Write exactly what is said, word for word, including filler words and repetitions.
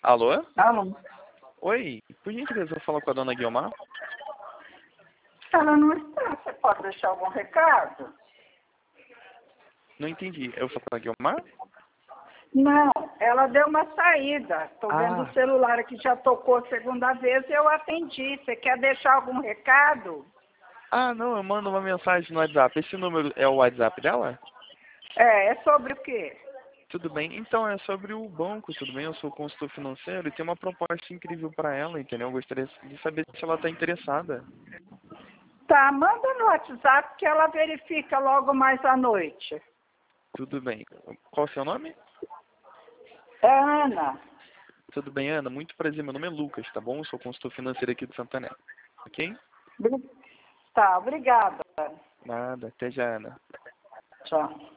Alô? Alô? Oi, por gentileza, eu falo com a dona Guiomar? Ela não está. Você pode deixar algum recado? Não entendi. Eu falo com a Guiomar? Não, ela deu uma saída. Estou vendo Ah, o celular aqui, já tocou a segunda vez e eu atendi. Você quer deixar algum recado? ah, não, eu mando uma mensagem no WhatsApp. Esse número é o WhatsApp dela? É, é sobre o quê? Tudo bem. Então, é sobre o banco, tudo bem? Eu sou consultor financeiro e tem uma proposta incrível para ela, entendeu? Eu gostaria de saber se ela está interessada. Tá, manda no WhatsApp que ela verifica logo mais à noite. Tudo bem. Qual o seu nome? É Ana. Tudo bem, Ana? Muito prazer. Meu nome é Lucas, tá bom? Eu sou consultor financeiro aqui do Santander. Ok? Tá, obrigada. Nada. Até já, Ana. Tchau.